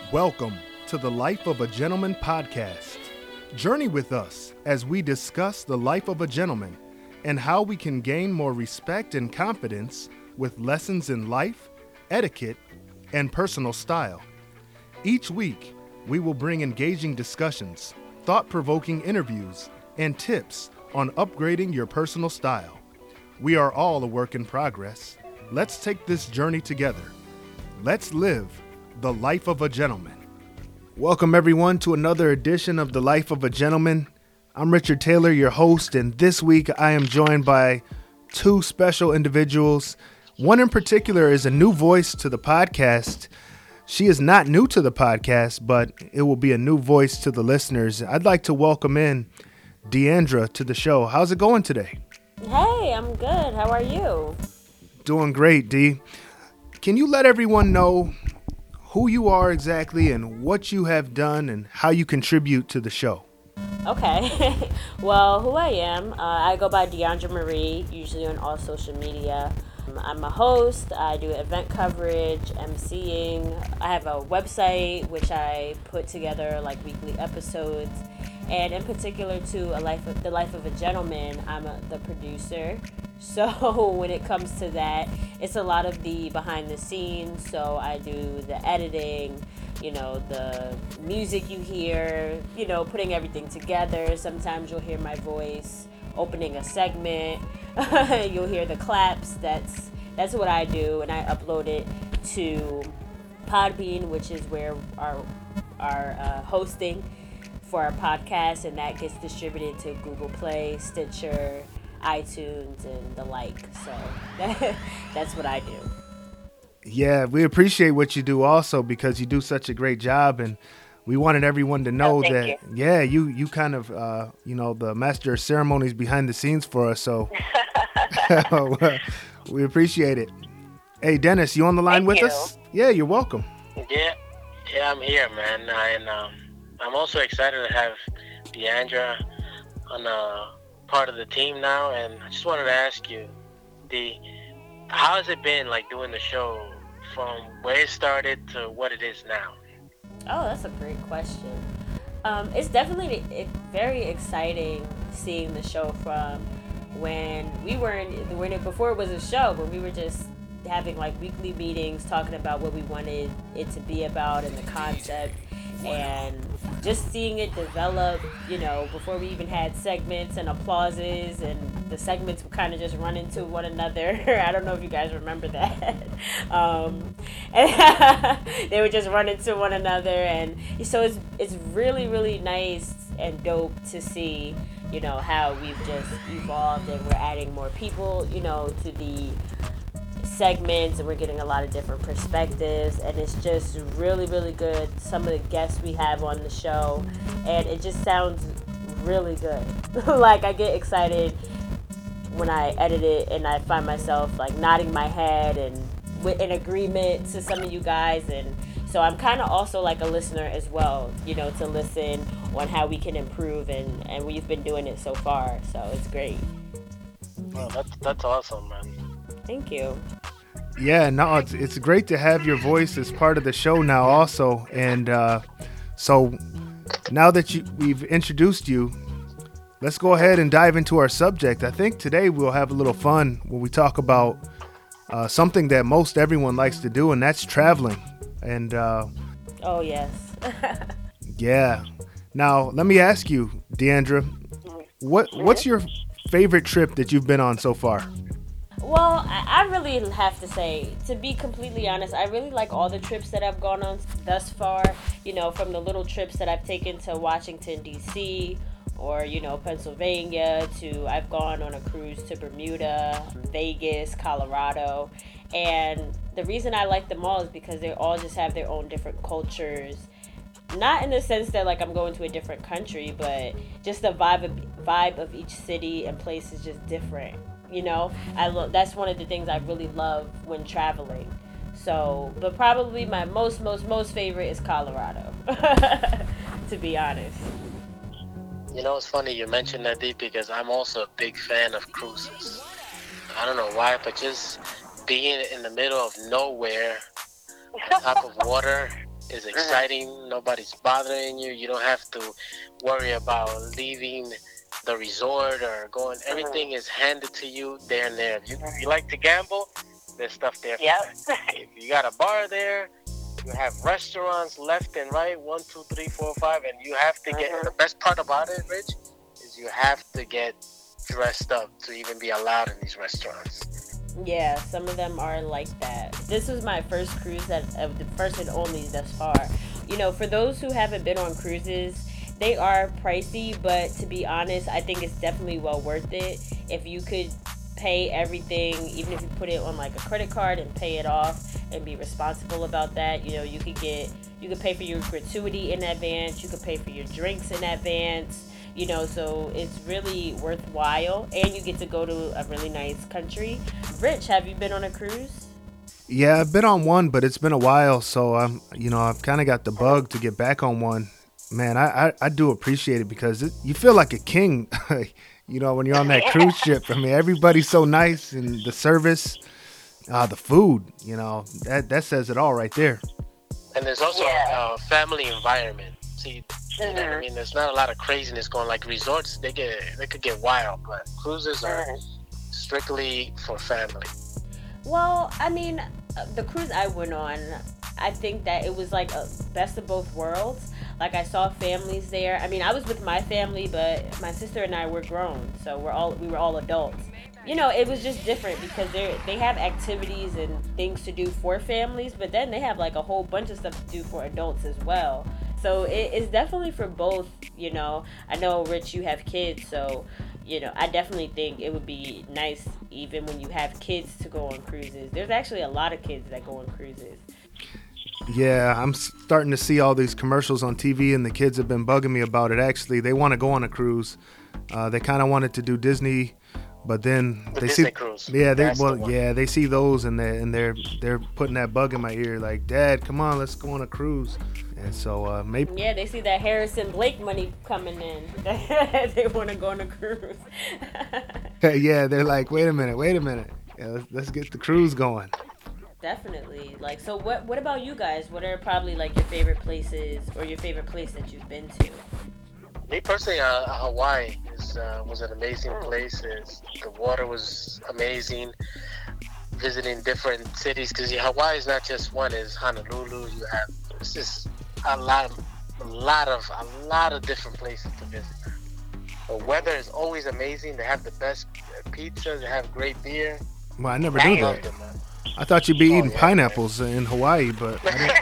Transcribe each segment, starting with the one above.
Welcome to the Life of a Gentleman podcast. Journey with us as we discuss the life of a gentleman and how we can gain more respect and confidence with lessons in life, etiquette, and personal style. Each week, we will bring engaging discussions, thought-provoking interviews, and tips on upgrading your personal style. We are all a work in progress. Let's take this journey together. Let's live the life of a gentleman. Welcome everyone to another edition of the Life of a Gentleman. I'm Richard Taylor, your host, and this week I am joined by two special individuals. One in particular is a new voice to the podcast. She is not new to the podcast, but it will be a new voice to the listeners. I'd like to welcome in Deandra to the show. How's it going today? Hey, I'm good. How are you? Doing great, Dee. Can you let everyone know who you are exactly and what you have done and how you contribute to the show? Okay. Well, who I am, I go by Deandra Marie, usually on all social media. I'm a host. I do event coverage, emceeing. I have a website which I put together like weekly episodes. And in particular to The Life of a Gentleman, I'm the producer. So when it comes to that, it's a lot of the behind the scenes. So I do the editing, the music you hear, putting everything together. Sometimes you'll hear my voice opening a segment. You'll hear the claps. That's what I do, and I upload it to Podbean, which is where our hosting for our podcast, and that gets distributed to Google Play, Stitcher, iTunes, and the like. So that's what I do. Yeah, we appreciate what you do also because you do such a great job, and we wanted everyone to know that, you kind of, the master of ceremonies behind the scenes for us, so we appreciate it. Hey, Dennis, you on the line with us? Yeah, you're welcome. Yeah, I'm here, man, and I'm also excited to have Deandra on a part of the team now, and I just wanted to ask you, how has it been like doing the show from where it started to what it is now? Oh, that's a great question. It's definitely very exciting seeing the show from when before it was a show, when we were just having like weekly meetings talking about what we wanted it to be about and the concept, and just seeing it develop, before we even had segments and applauses, and the segments would kind of just run into one another. I don't know if you guys remember that. And they would just run into one another, and so it's really, really nice and dope to see, how we've just evolved and we're adding more people, to the segments, and we're getting a lot of different perspectives, and it's just really, really good. Some of the guests we have on the show, and it just sounds really good. Like, I get excited when I edit it and I find myself like nodding my head and in agreement to some of you guys, and so I'm kind of also like a listener as well, to listen on how we can improve, and we've been doing it so far, so it's great. Well, that's awesome, man. Thank you. Yeah, no, it's great to have your voice as part of the show now also. And so now that we've introduced you, let's go ahead and dive into our subject. I think today we'll have a little fun when we talk about something that most everyone likes to do, and that's traveling. And oh, yes. Yeah. Now, let me ask you, Deandra, what's your favorite trip that you've been on so far? Well, I really have to say, to be completely honest, I really like all the trips that I've gone on thus far, from the little trips that I've taken to Washington, D.C., or, Pennsylvania, to I've gone on a cruise to Bermuda, Vegas, Colorado. And the reason I like them all is because they all just have their own different cultures. Not in the sense that like I'm going to a different country, but just the vibe of each city and place is just different. That's one of the things I really love when traveling. So, but probably my most favorite is Colorado, to be honest. It's funny you mentioned that, Dee, because I'm also a big fan of cruises. I don't know why, but just being in the middle of nowhere, on top of water, is exciting. Nobody's bothering you. You don't have to worry about leaving the resort or going. Everything is handed to you there and there. If you like to gamble, there's stuff there. Yep. If you got a bar there, you have restaurants left and right, 1, 2, 3, 4, 5, and you have to get. The best part about it, Rich, is you have to get dressed up to even be allowed in these restaurants. Yeah, some of them are like that. This was my first cruise, the first and only thus far. You know, for those who haven't been on cruises, they are pricey, but to be honest, I think it's definitely well worth it. If you could pay everything, even if you put it on like a credit card and pay it off and be responsible about that, you know, you could pay for your gratuity in advance, you could pay for your drinks in advance, you know, so it's really worthwhile, and you get to go to a really nice country. Rich, have you been on a cruise? Yeah, I've been on one, but it's been a while, so I've kind of got the bug to get back on one. Man, I do appreciate it because you feel like a king, you know, when you're on that cruise ship. I mean, everybody's so nice, and the service, the food, you know, that says it all right there. And there's also a family environment. See, you know what I mean? There's not a lot of craziness going. Like resorts, they could get wild, but cruises are strictly for family. Well, I mean, the cruise I went on, I think that it was like a best of both worlds. Like, I saw families there. I mean, I was with my family, but my sister and I were grown, so we were all adults. You know, it was just different because they have activities and things to do for families, but then they have like a whole bunch of stuff to do for adults as well. So it's definitely for both, you know. I know, Rich, you have kids, so, you know, I definitely think it would be nice even when you have kids to go on cruises. There's actually a lot of kids that go on cruises. Yeah, I'm starting to see all these commercials on TV, and the kids have been bugging me about it. Actually, they want to go on a cruise. They kind of wanted to do Disney, but then they see cruise. Yeah, they see those, and they're putting that bug in my ear, like, Dad, come on, let's go on a cruise. And so maybe they see that Harrison Blake money coming in. They want to go on a cruise. Yeah, they're like, wait a minute. Yeah, let's get the cruise going. Definitely. Like, so what about you guys? What are probably like your favorite places or your favorite place that you've been to? Me personally, Hawaii was an amazing place. The water was amazing. Visiting different cities, because Hawaii is not just one. It's Honolulu. It's just a lot of different places to visit. The weather is always amazing. They have the best pizza. They have great beer. Well, I never knew that. I thought you'd be eating pineapples in Hawaii, but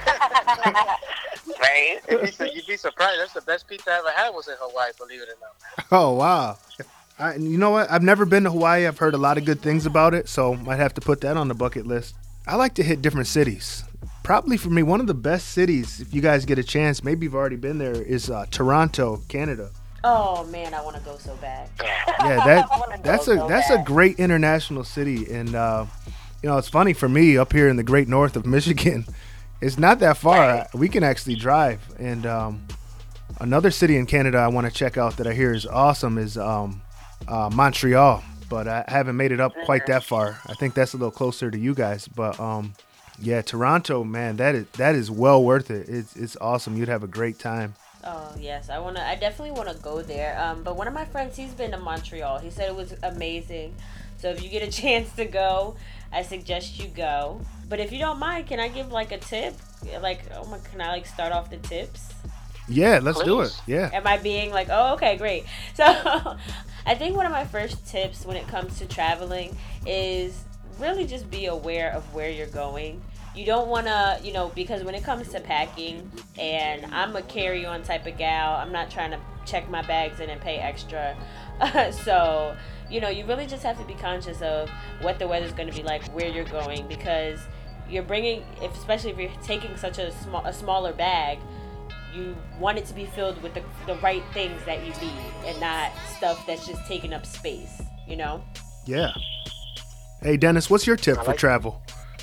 I didn't. Right? You'd be surprised. That's the best pizza I ever had was in Hawaii, believe it or not. Oh, wow. You know what? I've never been to Hawaii. I've heard a lot of good things about it, so might have to put that on the bucket list. I like to hit different cities. Probably for me, one of the best cities, if you guys get a chance, maybe you've already been there, is Toronto, Canada. Oh man, I want to go so bad. Yeah, that's a great international city, and you know, it's funny for me up here in the great north of Michigan. It's not that far. Right. We can actually drive. And another city in Canada I want to check out that I hear is awesome is Montreal, but I haven't made it up quite that far. I think that's a little closer to you guys, but yeah, Toronto, man, that is well worth it. It's awesome. You'd have a great time. Oh yes, I definitely want to go there. But one of my friends, he's been to Montreal. He said it was amazing. So if you get a chance to go, I suggest you go. But if you don't mind, can I give like a tip? Like, can I like start off the tips? Yeah, let's Please. do it. Yeah. Am I being like, oh, okay, great. So I think one of my first tips when it comes to traveling is really just be aware of where you're going. You don't want to, you know, because when it comes to packing, and I'm a carry-on type of gal, I'm not trying to check my bags in and pay extra. So, you know, you really just have to be conscious of what the weather's going to be like, where you're going, because you're bringing, especially if you're taking such a smaller bag, you want it to be filled with the right things that you need and not stuff that's just taking up space, you know? Yeah. Hey, Dennis, what's your tip for travel?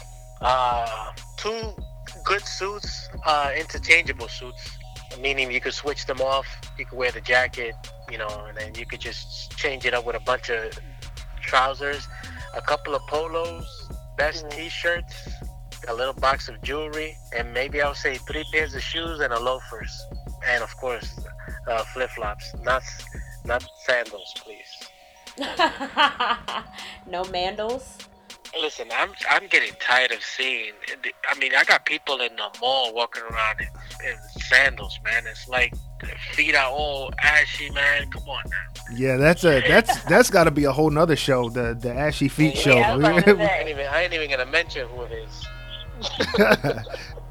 2 good suits, interchangeable suits, meaning you could switch them off. You could wear the jacket, you know, and then you could just change it up with a bunch of trousers, a couple of polos, best t-shirts, a little box of jewelry, and maybe I'll say 3 pairs of shoes and a loafers, and of course, flip flops. Not sandals, please. No mandals. Listen, I'm getting tired of seeing. I mean, I got people in the mall walking around in sandals, man. It's like their feet are all ashy, man. Come on now. Yeah, that's got to be a whole nother show, the ashy feet show. I ain't even gonna mention who it is.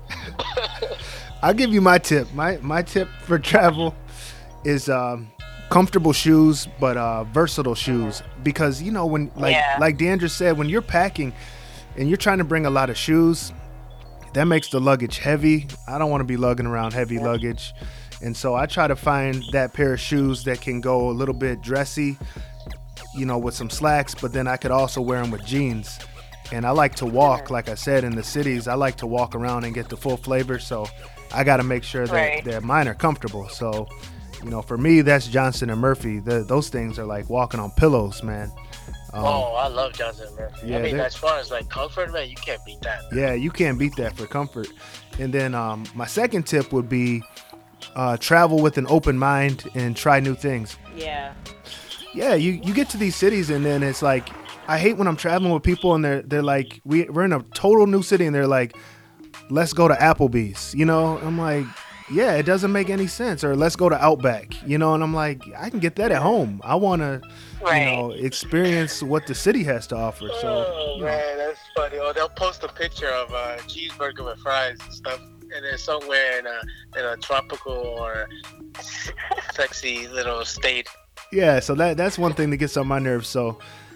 I'll give you my tip. My tip for travel is comfortable shoes, but versatile shoes, because when like Deandra said, when you're packing and you're trying to bring a lot of shoes, that makes the luggage heavy. I don't want to be lugging around heavy luggage, and so I try to find that pair of shoes that can go a little bit dressy, with some slacks, but then I could also wear them with jeans. And I like to walk, like I said, in the cities. I like to walk around and get the full flavor, so I got to make sure that mine are comfortable. So for me, that's Johnston and Murphy. Those things are like walking on pillows, man. I love Johnston and Murphy. Yeah, I mean, as far as like comfort, man, you can't beat that. Yeah, you can't beat that for comfort. And then my second tip would be travel with an open mind and try new things. Yeah. Yeah, you get to these cities and then it's like, I hate when I'm traveling with people and they're like, we're in a total new city and they're like, let's go to Applebee's. I'm like, yeah, it doesn't make any sense. Or let's go to Outback, and I'm like, I can get that at home. I want to, experience what the city has to offer. So, man, that's funny. Or they'll post a picture of a cheeseburger with fries and stuff, and it's somewhere in a tropical or sexy little state. Yeah, so that's one thing that gets on my nerves. So,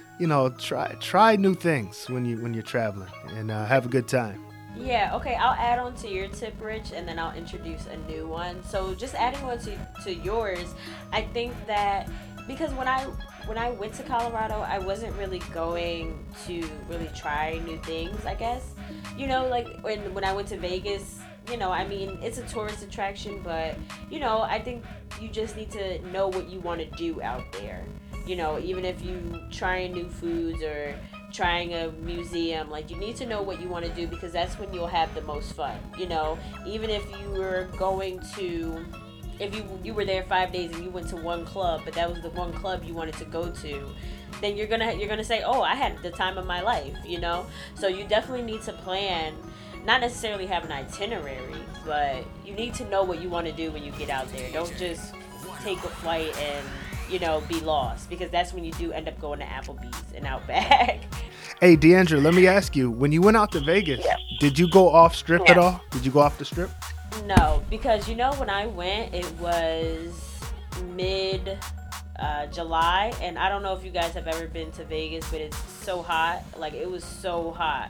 try new things when you're traveling and have a good time. Yeah, okay, I'll add on to your tip, Rich, and then I'll introduce a new one. So just adding on to yours, I think that because when I went to Colorado, I wasn't really going to really try new things, I guess. Like when I went to Vegas, I mean, it's a tourist attraction, but, I think you just need to know what you want to do out there. Even if you trying new foods or trying a museum, like you need to know what you want to do, because that's when you'll have the most fun. Even if you were going to, if you were there 5 days and you went to one club, but that was the one club you wanted to go to, then you're gonna say, oh, I had the time of my life. So you definitely need to plan, not necessarily have an itinerary, but you need to know what you want to do when you get out there. Don't just take a flight and be lost, because that's when you do end up going to Applebee's and Outback. Hey, Deandra, let me ask you, when you went out to Vegas, did you go off strip at all? Did you go off the strip? No, because when I went, it was mid July, and I don't know if you guys have ever been to Vegas, but it's so hot. Like, it was so hot.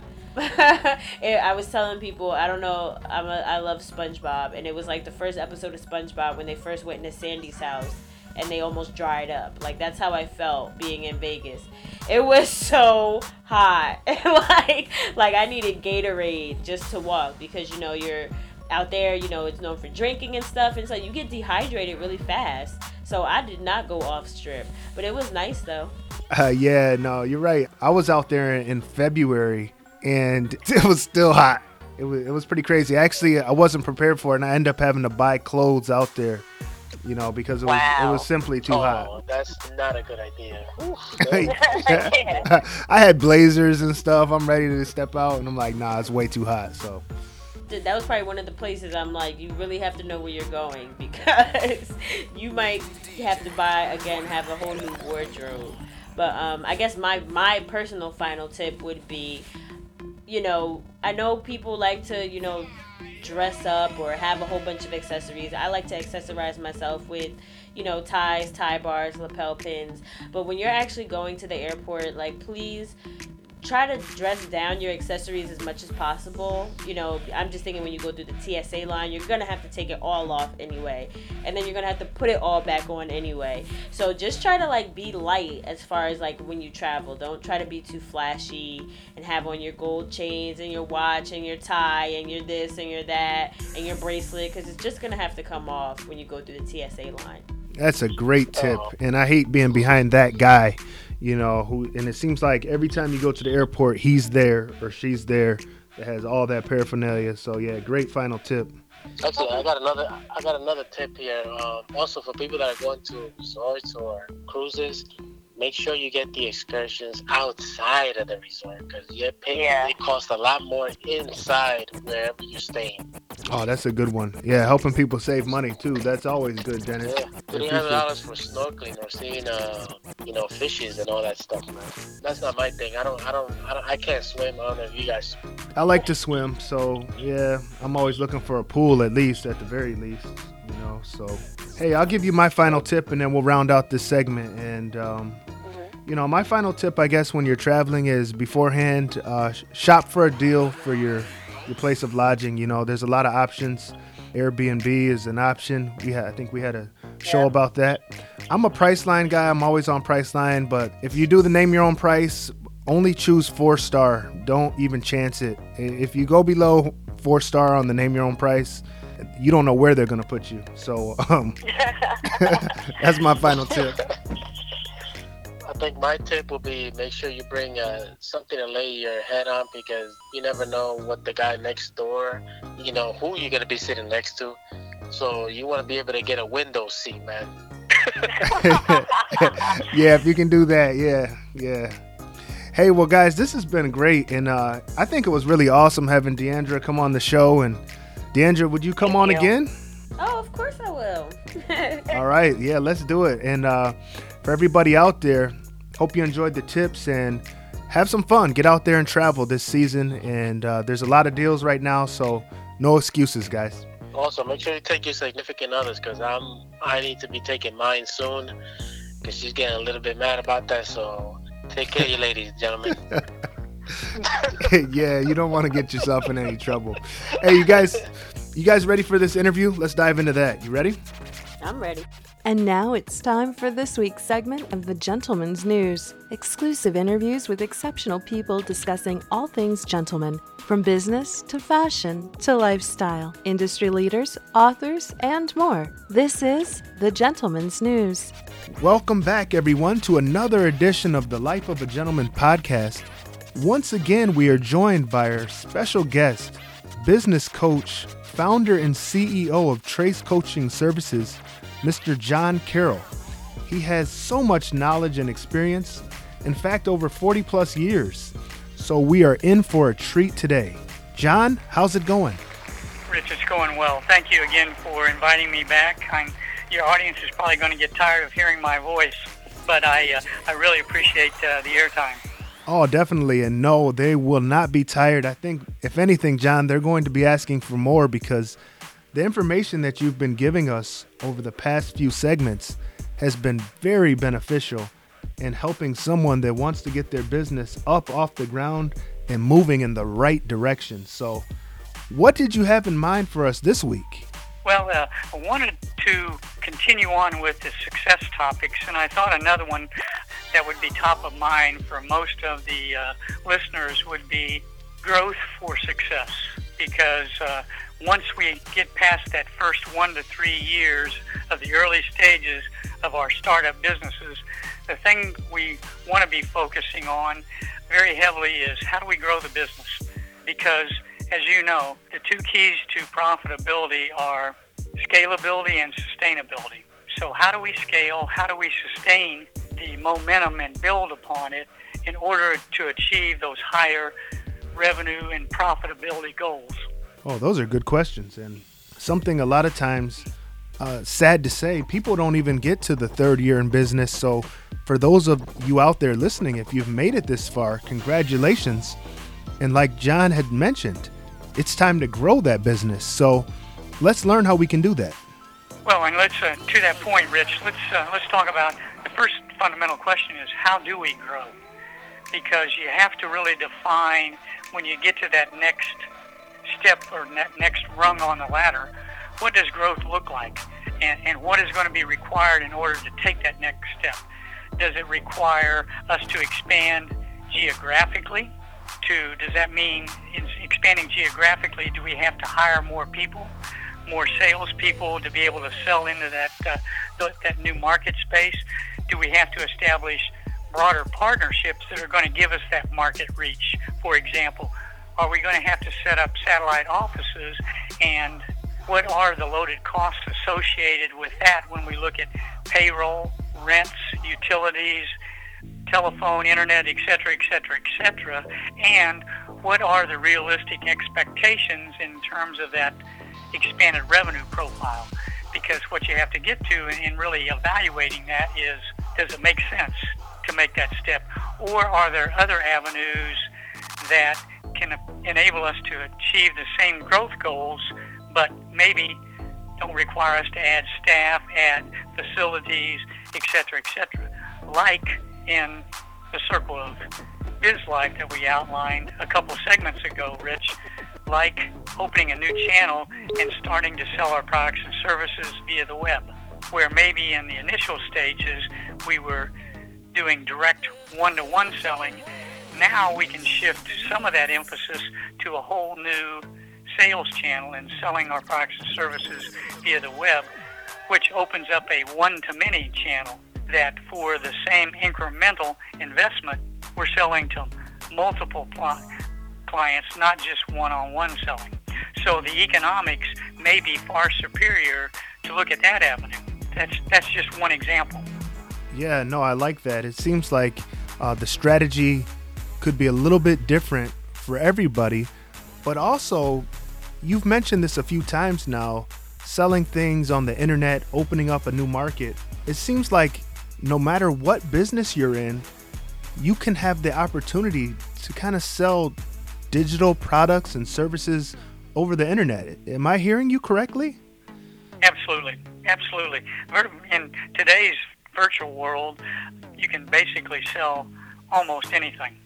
I was telling people, I don't know, I love SpongeBob, and it was like the first episode of SpongeBob when they first went into Sandy's house and they almost dried up. Like, that's how I felt being in Vegas. It was so hot. like I needed Gatorade just to walk, because you're out there, it's known for drinking and stuff, and so you get dehydrated really fast. So I did not go off strip, but it was nice though. Yeah, no, you're right. I was out there in February and it was still hot. It was pretty crazy. Actually, I wasn't prepared for it, and I ended up having to buy clothes out there, because it was simply too hot. That's not a good idea. I had blazers and stuff. I'm ready to step out, and I'm like, nah, it's way too hot. So that was probably one of the places I'm like, you really have to know where you're going, because you might have to have a whole new wardrobe. But I guess my personal final tip would be, I know people like to, dress up or have a whole bunch of accessories. I like to accessorize myself with, ties, tie bars, lapel pins. But when you're actually going to the airport, like, please try to dress down your accessories as much as possible. I'm just thinking when you go through the TSA line, you're going to have to take it all off anyway. And then you're going to have to put it all back on anyway. So just try to, be light as far as, when you travel. Don't try to be too flashy and have on your gold chains and your watch and your tie and your this and your that and your bracelet, because it's just going to have to come off when you go through the TSA line. That's a great tip. And I hate being behind that guy, and it seems like every time you go to the airport, he's there or she's there that has all that paraphernalia. So yeah, great final tip. Actually, I got another tip here. Also, for people that are going to resorts or cruises, make sure you get the excursions outside of the resort because it costs a lot more inside wherever you're staying. Oh, that's a good one. Yeah, helping people save money too. That's always good, Dennis. Yeah, $300 for snorkeling or seeing, fishes and all that stuff, man. That's not my thing. I can't swim. I don't know if you guys. I like to swim, so yeah, I'm always looking for a pool at the very least. So hey, I'll give you my final tip and then we'll round out this segment. And my final tip, I guess, when you're traveling is beforehand, shop for a deal for your place of lodging. There's a lot of options. Airbnb is an option. I think we had a show about that. I'm a Priceline guy. I'm always on Priceline, but if you do the name your own price, only choose 4-star. Don't even chance it. If you go below 4-star on the name your own price, you don't know where they're going to put you. So that's my final tip. I think my tip will be make sure you bring something to lay your head on because you never know what the guy next door, who you're going to be sitting next to. So you want to be able to get a window seat, man. Yeah, if you can do that, yeah. Hey, well, guys, this has been great. And I think it was really awesome having Deandra come on the show. And Deandra, would you come on again? Oh, of course I will. All right. Yeah, let's do it. And for everybody out there, hope you enjoyed the tips and have some fun. Get out there and travel this season. And there's a lot of deals right now, so no excuses, guys. Also, make sure you take your significant others because I need to be taking mine soon because she's getting a little bit mad about that. So take care of you ladies, gentlemen. Yeah, you don't want to get yourself in any trouble. Hey, you guys ready for this interview? Let's dive into that. You ready? I'm ready. And now it's time for this week's segment of The Gentleman's News. Exclusive interviews with exceptional people discussing all things gentleman, from business to fashion to lifestyle, industry leaders, authors, and more. This is The Gentleman's News. Welcome back, everyone, to another edition of the Life of a Gentleman podcast. Once again, we are joined by our special guest, business coach, founder and CEO of Trace Coaching Services, Mr. John Carroll. He has so much knowledge and experience, in fact, over 40 plus years. So we are in for a treat today. John, how's it going? Rich, it's going well. Thank you again for inviting me back. Your audience is probably going to get tired of hearing my voice, but I really appreciate the airtime. Oh, definitely. And no, they will not be tired. I think, if anything, John, they're going to be asking for more because the information that you've been giving us over the past few segments has been very beneficial in helping someone that wants to get their business up off the ground and moving in the right direction. So what did you have in mind for us this week? Well, I wanted to continue on with the success topics, and I thought another one that would be top of mind for most of the listeners would be growth for success, because once we get past that first 1 to 3 years of the early stages of our startup businesses, the thing we want to be focusing on very heavily is how do we grow the business? Because, as you know, the two keys to profitability are scalability and sustainability. So how do we scale? How do we sustain the momentum and build upon it in order to achieve those higher revenue and profitability goals? Oh, those are good questions. And something a lot of times, sad to say, people don't even get to the third year in business. So for those of you out there listening, if you've made it this far, congratulations. And like John had mentioned, it's time to grow that business. So let's learn how we can do that. Well, and let's to that point, Rich, let's talk about the first fundamental question is how do we grow? Because you have to really define when you get to that next step or next rung on the ladder, what does growth look like? And what is going to be required in order to take that next step? Does it require us to expand geographically? Does that mean in expanding geographically, do we have to hire more people, more salespeople to be able to sell into that new market space? Do we have to establish broader partnerships that are going to give us that market reach? For example, Are we going to have to set up satellite offices? And what are the loaded costs associated with that when we look at payroll, rents, utilities, telephone, internet, et cetera, and what are the realistic expectations in terms of that expanded revenue profile? Because what you have to get to in really evaluating that is, does it make sense to make that step? Or are there other avenues that can enable us to achieve the same growth goals, but maybe don't require us to add staff, add facilities, et cetera, like in the Circle of Biz Life that we outlined a couple segments ago, Rich, like opening a new channel and starting to sell our products and services via the web, where maybe in the initial stages we were doing direct one-to-one selling. Now we can shift some of that emphasis to a whole new sales channel and selling our products and services via the web, which opens up a one-to-many channel that for the same incremental investment, we're selling to multiple clients, not just one-on-one selling. So the economics may be far superior to look at that avenue. That's just one example. Yeah, no, I like that. It seems like the strategy could be a little bit different for everybody, but also you've mentioned this a few times now, selling things on the internet, opening up a new market. It seems like no matter what business you're in, you can have the opportunity to kind of sell digital products and services over the internet. Am I hearing you correctly? Absolutely. In today's virtual world, you can basically sell almost anything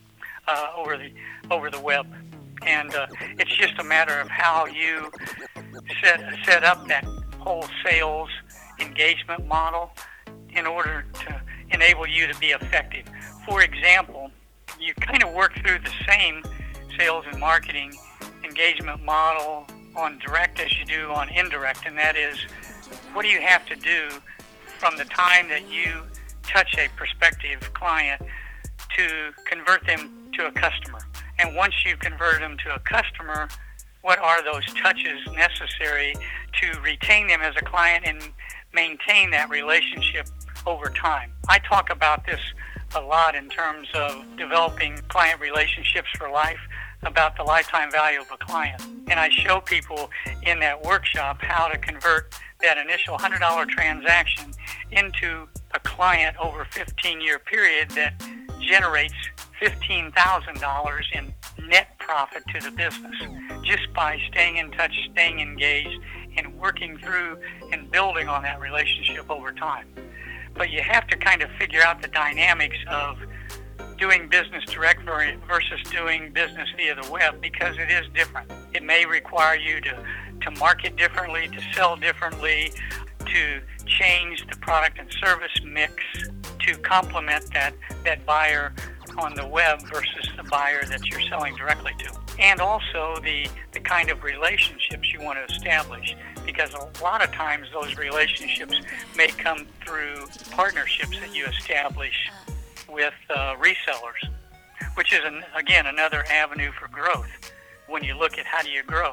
over the web, and it's just a matter of how you set up that whole sales engagement model in order to enable you to be effective. For example, you kind of work through the same sales and marketing engagement model on direct as you do on indirect, and that is, what do you have to do from the time that you touch a prospective client to convert them to a customer? And once you convert them to a customer, what are those touches necessary to retain them as a client and maintain that relationship over time? I talk about this a lot in terms of developing client relationships for life, about the lifetime value of a client. And I show people in that workshop how to convert that initial $100 transaction into a client over a 15-year period that generates $15,000 in net profit to the business, just by staying in touch, staying engaged, and working through and building on that relationship over time. But you have to kind of figure out the dynamics of doing business direct versus doing business via the web, because it is different. It may require you to market differently, to sell differently, to change the product and service mix to complement that buyer on the web versus the buyer that you're selling directly to. And also the kind of relationships you want to establish, because a lot of times those relationships may come through partnerships that you establish with resellers, which is, again, another avenue for growth. When you look at how do you grow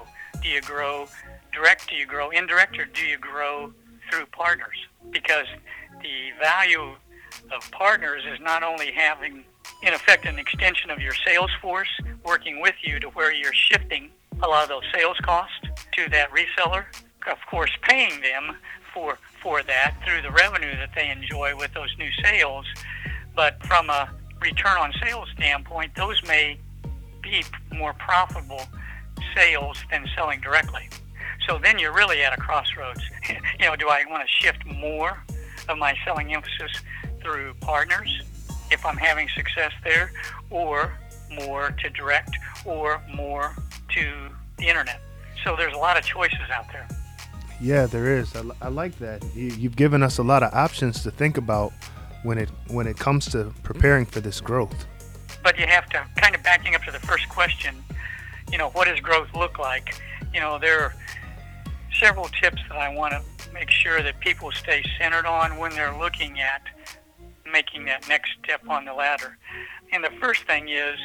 direct, do you grow indirect, or do you grow through partners? Because the value of partners is not only having, in effect, an extension of your sales force working with you to where you're shifting a lot of those sales costs to that reseller, of course paying them for that through the revenue that they enjoy with those new sales. But from a return on sales standpoint, those may be more profitable sales than selling directly. So then you're really at a crossroads. Do I want to shift more of my selling emphasis through partners if I'm having success there, or more to direct, or more to the internet? So there's a lot of choices out there. Yeah, there is. I like that. You've given us a lot of options to think about when it comes to preparing for this growth. But you have to, kind of backing up to the first question, what does growth look like? There are several tips that I want to make sure that people stay centered on when they're looking at making that next step on the ladder. And the first thing is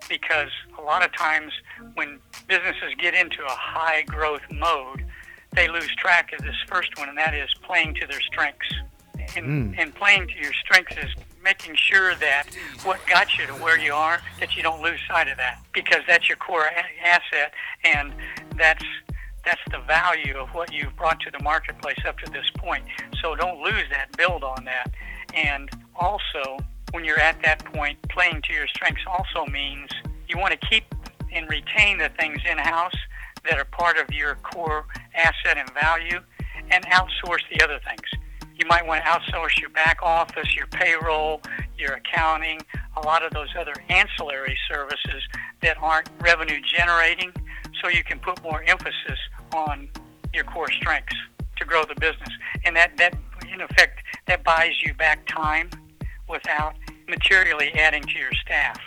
because a lot of times when businesses get into a high growth mode, they lose track of this first one, and that is playing to their strengths. And playing to your strengths is making sure that what got you to where you are, that you don't lose sight of that, because that's your core asset, and that's the value of what you've brought to the marketplace up to this point. So don't lose that, build on that. And also, when you're at that point, playing to your strengths also means you want to keep and retain the things in-house that are part of your core asset and value, and outsource the other things. You might want to outsource your back office, your payroll, your accounting, a lot of those other ancillary services that aren't revenue generating, so you can put more emphasis on your core strengths to grow the business. And that in effect, that buys you back time without materially adding to your staff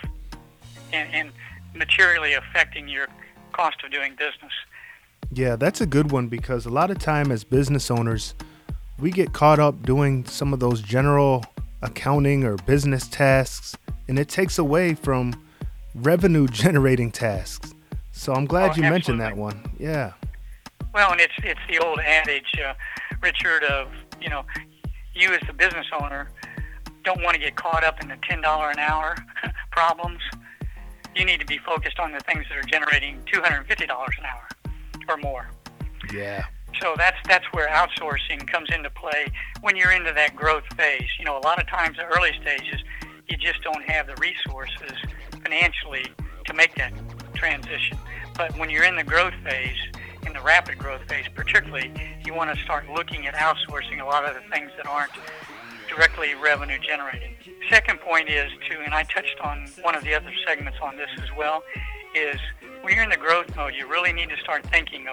and materially affecting your cost of doing business. Yeah, that's a good one, because a lot of time as business owners, we get caught up doing some of those general accounting or business tasks, and it takes away from revenue generating tasks. So I'm glad you mentioned that one. Yeah. Well, and it's the old adage, Richard, of, you as the business owner don't want to get caught up in the $10 an hour problems. You need to be focused on the things that are generating $250 an hour or more. Yeah. So that's where outsourcing comes into play when you're into that growth phase. A lot of times the early stages, you just don't have the resources financially to make that transition. But when you're in the growth phase, in the rapid growth phase particularly, you want to start looking at outsourcing a lot of the things that aren't directly revenue generating. Second point is and I touched on one of the other segments on this as well, is when you're in the growth mode, you really need to start thinking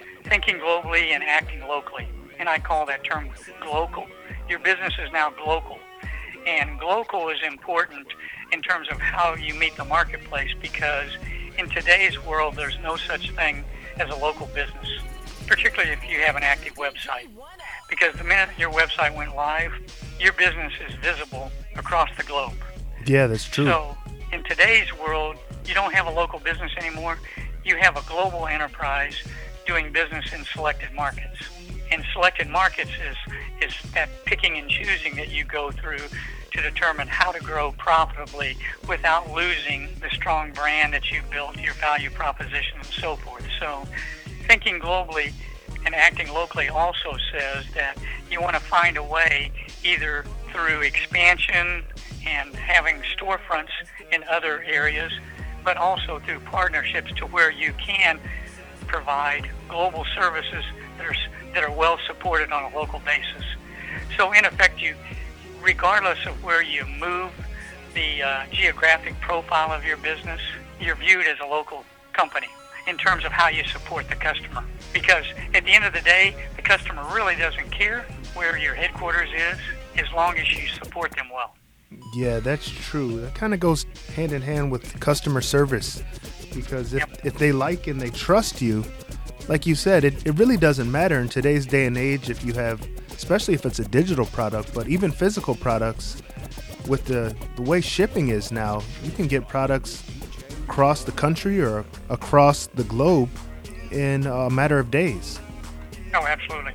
globally and acting locally. And I call that term glocal. Your business is now global. And glocal is important in terms of how you meet the marketplace, because in today's world, there's no such thing as a local business, particularly if you have an active website. Because the minute your website went live, your business is visible across the globe. Yeah, that's true. So in today's world, you don't have a local business anymore. You have a global enterprise doing business in selected markets. And selected markets is that picking and choosing that you go through to determine how to grow profitably without losing the strong brand that you've built, your value proposition, and so forth. So thinking globally and acting locally also says that you want to find a way, either through expansion and having storefronts in other areas, but also through partnerships to where you can provide global services that are well supported on a local basis. So in effect, regardless of where you move the geographic profile of your business, you're viewed as a local company in terms of how you support the customer. Because at the end of the day, the customer really doesn't care where your headquarters is, as long as you support them well. Yeah, that's true. That kind of goes hand in hand with customer service, because if they like and they trust you, like you said, it really doesn't matter in today's day and age if you have, especially if it's a digital product, but even physical products, with the way shipping is now, you can get products across the country or across the globe in a matter of days. Oh, absolutely.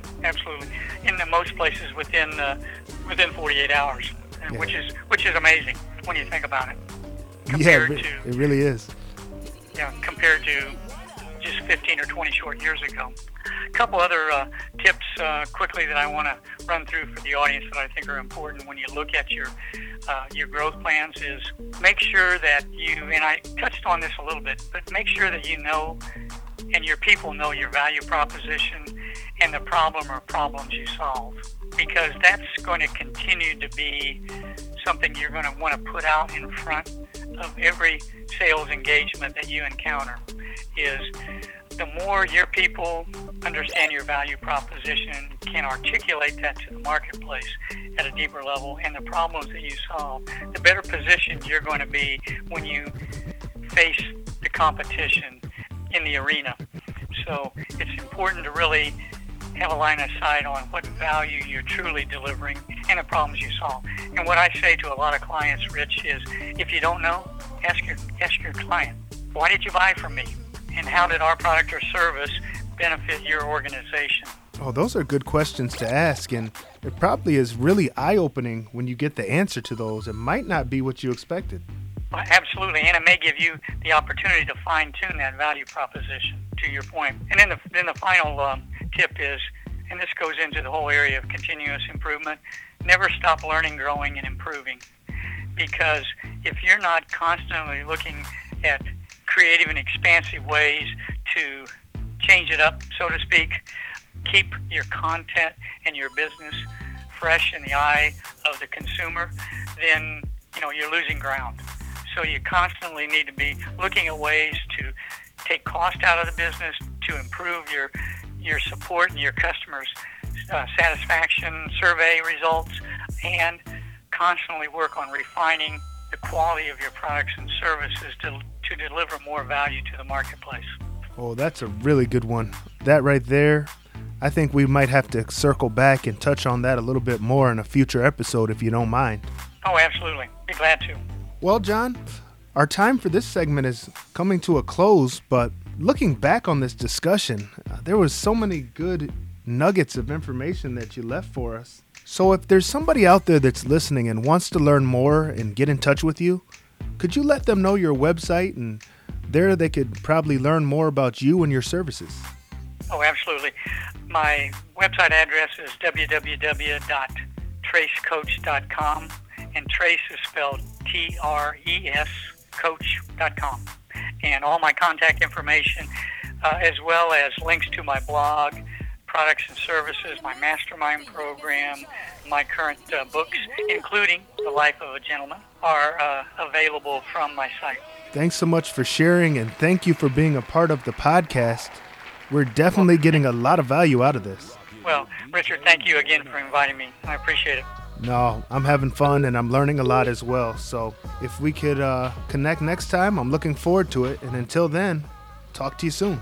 In most places within 48 hours, Yeah. which is amazing when you think about it. It really is. Compared to just 15 or 20 short years ago. A couple other tips quickly that I want to run through for the audience that I think are important when you look at your growth plans is make sure that and I touched on this a little bit, but make sure that you know and your people know your value proposition and the problem or problems you solve, because that's going to continue to be something you're going to want to put out in front of every sales engagement that you encounter. Is the more your people understand your value proposition, can articulate that to the marketplace at a deeper level, and the problems that you solve, the better positioned you're going to be when you face the competition in the arena. So it's important to really have a line of sight on what value you're truly delivering and the problems you solve. And what I say to a lot of clients, Rich, is if you don't know Ask your client, why did you buy from me? And how did our product or service benefit your organization? Oh, those are good questions to ask, and it probably is really eye-opening when you get the answer to those. It might not be what you expected. Well, absolutely, and it may give you the opportunity to fine-tune that value proposition, to your point. And then the final tip is, and this goes into the whole area of continuous improvement, never stop learning, growing, and improving. Because if you're not constantly looking at creative and expansive ways to change it up, so to speak, keep your content and your business fresh in the eye of the consumer, then you're losing ground. So you constantly need to be looking at ways to take cost out of the business, to improve your support and your customers' satisfaction survey results, and constantly work on refining the quality of your products and services to deliver more value to the marketplace. Oh, that's a really good one. That right there, I think we might have to circle back and touch on that a little bit more in a future episode, if you don't mind. Oh, absolutely. Be glad to. Well, John, our time for this segment is coming to a close, but looking back on this discussion, there was so many good nuggets of information that you left for us. So if there's somebody out there that's listening and wants to learn more and get in touch with you, could you let them know your website, and there they could probably learn more about you and your services? Oh, absolutely. My website address is www.tracecoach.com, and Trace is spelled T-R-E-S, coach.com. And all my contact information, as well as links to my blog, products and services, my mastermind program, my current books, including The Life of a Gentleman, are available from my site. Thanks so much for sharing, and thank you for being a part of the podcast. We're definitely getting a lot of value out of this. Well, Richard, thank you again for inviting me. I appreciate it. No, I'm having fun, and I'm learning a lot as well. So if we could connect next time, I'm looking forward to it. And until then, talk to you soon.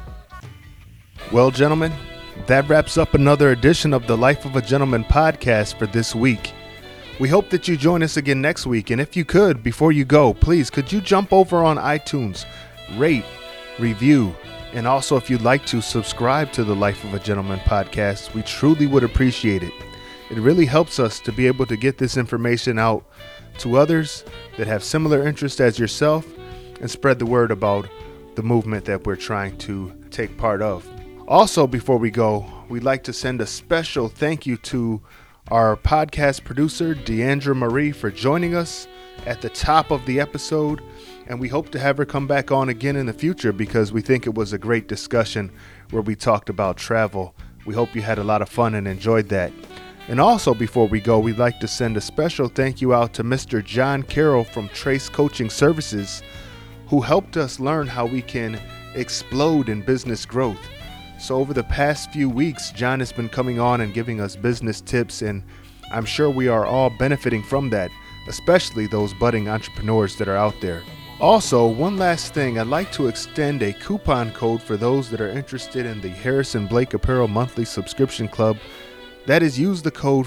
Well, gentlemen, that wraps up another edition of the Life of a Gentleman podcast for this week. We hope that you join us again next week. And if you could, before you go, please, could you jump over on iTunes, rate, review, and also if you'd like to subscribe to the Life of a Gentleman podcast, we truly would appreciate it. It really helps us to be able to get this information out to others that have similar interests as yourself and spread the word about the movement that we're trying to take part of. Also, before we go, we'd like to send a special thank you to our podcast producer, Deandra Marie, for joining us at the top of the episode. And we hope to have her come back on again in the future because we think it was a great discussion where we talked about travel. We hope you had a lot of fun and enjoyed that. And also, before we go, we'd like to send a special thank you out to Mr. John Carroll from Trace Coaching Services, who helped us learn how we can explode in business growth. So over the past few weeks, John has been coming on and giving us business tips, and I'm sure we are all benefiting from that, especially those budding entrepreneurs that are out there. Also, one last thing, I'd like to extend a coupon code for those that are interested in the Harrison Blake Apparel Monthly Subscription Club. That is, use the code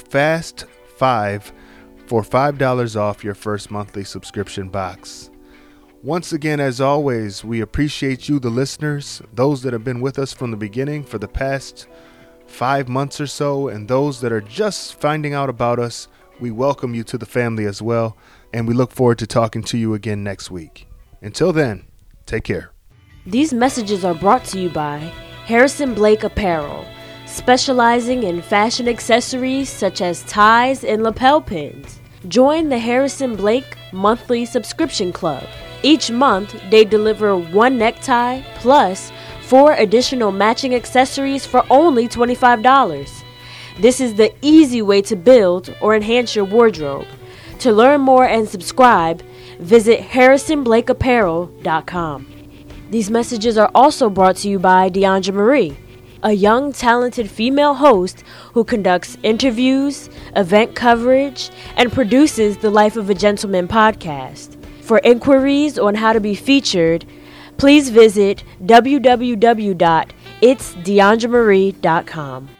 FAST5 for $5 off your first monthly subscription box. Once again, as always, we appreciate you, the listeners, those that have been with us from the beginning for the past 5 months or so, and those that are just finding out about us. We welcome you to the family as well, and we look forward to talking to you again next week. Until then, take care. These messages are brought to you by Harrison Blake Apparel, specializing in fashion accessories such as ties and lapel pins. Join the Harrison Blake Monthly Subscription Club. Each month, they deliver one necktie plus 4 additional matching accessories for only $25. This is the easy way to build or enhance your wardrobe. To learn more and subscribe, visit harrisonblakeapparel.com. These messages are also brought to you by Deandra Marie, a young, talented female host who conducts interviews, event coverage, and produces the Life of a Gentleman podcast. For inquiries on how to be featured, please visit www.itsdeandramarie.com.